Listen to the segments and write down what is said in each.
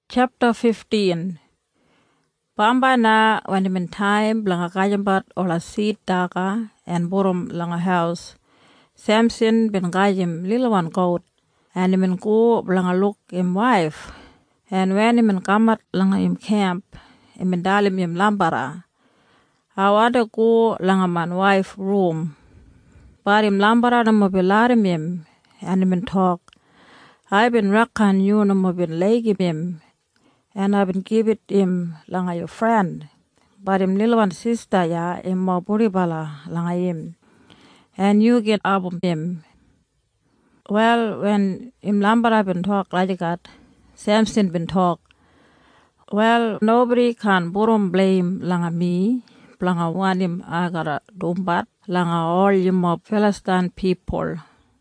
Chapter 15. Pamba na when time blanga kajambat ola seed daga and borom langa house. Samson ben gajim little one goat and him go blanga look him wife. And when him kamat langa him camp him dalim him lambara. Awada go langa man wife room. But him lambara na mobilarim him and him talk. I been rakan you na mobin legi him. And I've been give it him langa your friend. But him little one sister ya him mo buribala langa him. And you get up him. Well, when him lambara been talk like that, Samson been talk. Well, nobody can burum blame langa me. Langa one him agara dumbat. Langa all him of Philistine people.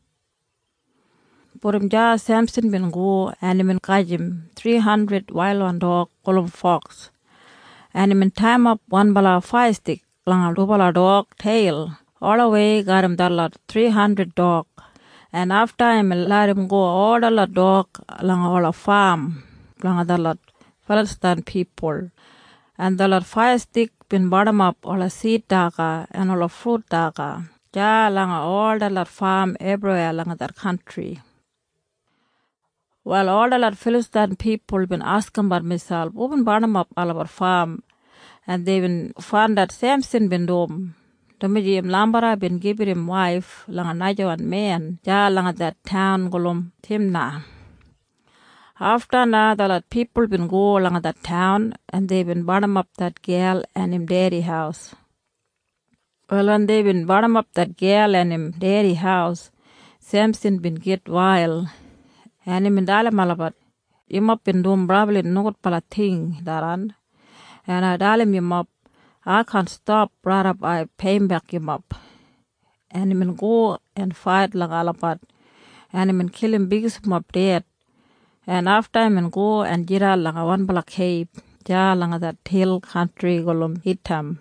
Burum ja Samson been go and him kajim 300 wild one dog column fox. And him time up one bala fire stick langa dubala dog tail. All away got him that lot 300 dog. And after him let him go all the lot dog langa all a farm. Langa that lot Philistine people. And the lot fire stick been bottom up all a seed daga and all a fruit daga. Ja langa all the lot farm everywhere langa that country. Well, all the lot Philistine people been asking about myself, open bottom up all our farm. And they been found that Samson been dome. The Mijim Lambara been giving him wife, langa najo and man, ja langa that town golum Timna. After na the lot people been go langa that town and they been bottom up that girl and him daddy house. Well, when they been bottom up that girl and him daddy house, Samson been get wild. And him dale malabat. Him up in doom probably not pala thing daran. And I dale him up. I can't stop right up I pay him back him up. And him go and fight like alapat. And him kill him biggest him up dead. And after him go and jira like a one bala cave. Ja like that hill country golum hitam.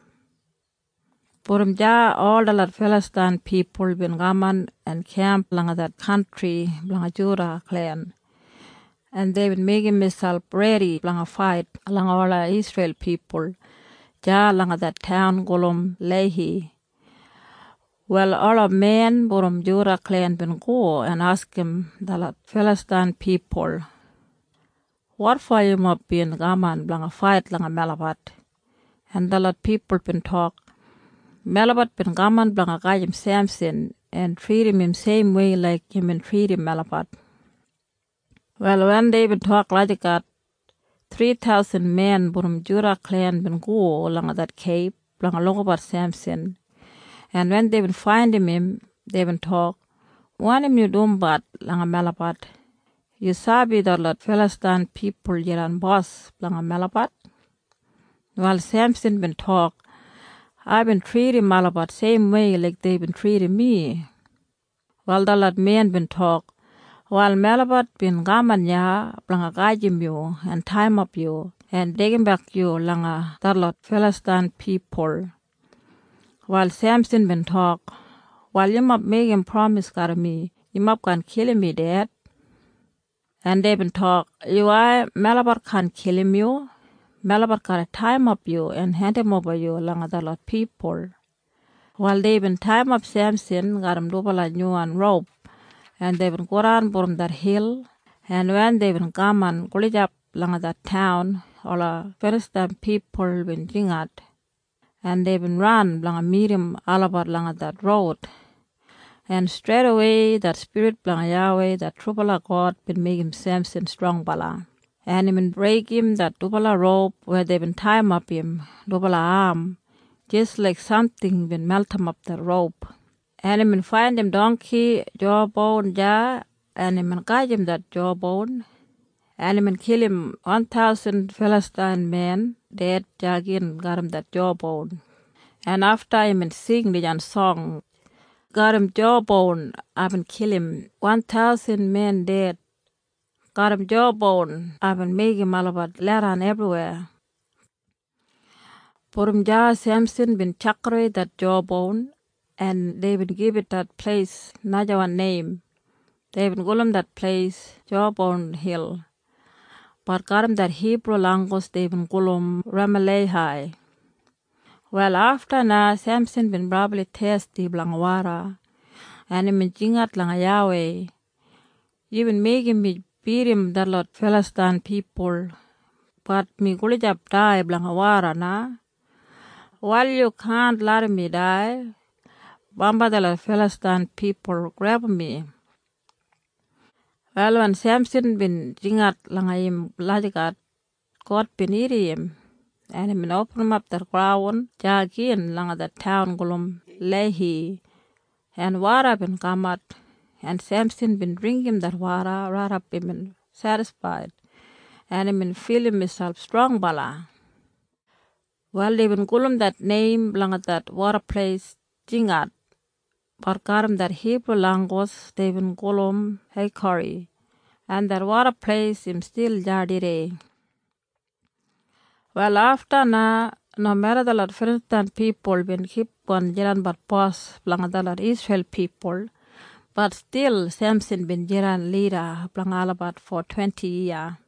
Purum ja all the lot Philistine people been gaman and camp langa that country langa Judah clan. And they been making myself ready langa fight langa all the Israel people. Ja langa that town golum Lehi. Well, all of men purum Judah clan been go and ask him the lot Philistine people. What for you mob been gaman langa fight langa Malabat? And the lot people been talk. Malabat been gaman blanga gajim Samson and treat him same way like him and treat him Malabat. Well, when they been talk like that, 3,000 men from Judah clan been go langa that cave blanga logobat Samson. And when they been find him, they been talk. One him you dumbat langa Malabat. You sabi that lot Philistine people jiran boss blanga Malabat. Well, Samson been talk. I've been treating Malabat same way like they've been treating me. While the lot men been talk. While Malabat been gaman ya, blanga gajim you and time up you and digging back you langa the lot Philistine people. While Samson been talk. While you up making promise got me, you up can kill me dead. And they been talk. You I Malabat can kill him you. Malabat got a time up you and hand him over you along the lot people. While they been time up Samson, got him double a new and rope. And they been go around from that hill. And when they been come and go up along that town, all the Philistine people been jingat. And they been run along a medium all about along that road. And straight away that spirit along Yahweh, that trouble of God, been making Samson strong bala. And him break him that double rope where they been tie him up him, double arm, just like something been melt him up the rope. And him find him donkey, jawbone, ja, and him guide him that jawbone. And him kill him 1,000 Philistine men, dead jagin, got him that jawbone. And after him sing the song, got him jawbone, I've been kill him 1,000 men dead. Got him jawbone. I've been making Malabat leran everywhere. Purum ja Samson been chakre that jawbone and they been give it that place Najawan name. They been call that place Jawbone Hill. Parkaram that Hebrew language they been kulum Ramalehai. Well, after na Samson been probably thirsty blangwara, and him jingat lang Yahweh. Even making me beat him that lot Philistine people, but me gulijap die blangwara na. While you can't let me die, Bamba the lot Philistine people grab me. Well, when Samson been jingat lang him lajigat, God been eating him. And him open him up the ground, jagin lang the town gulum Lehi, and water been come out, and Samson been drinking that water, right up him satisfied, and him been feeling himself strong bala. Well, they been gulum that name lang that water place jingat, parkaram that Hebrew language they been gulum Hekari, and that water place him still jardire. Well, after na, no matter the lot Philistine people been keep on jiran but boss blang the lot Israel people, but still Samson been jiran leader blang alabat for 20 years.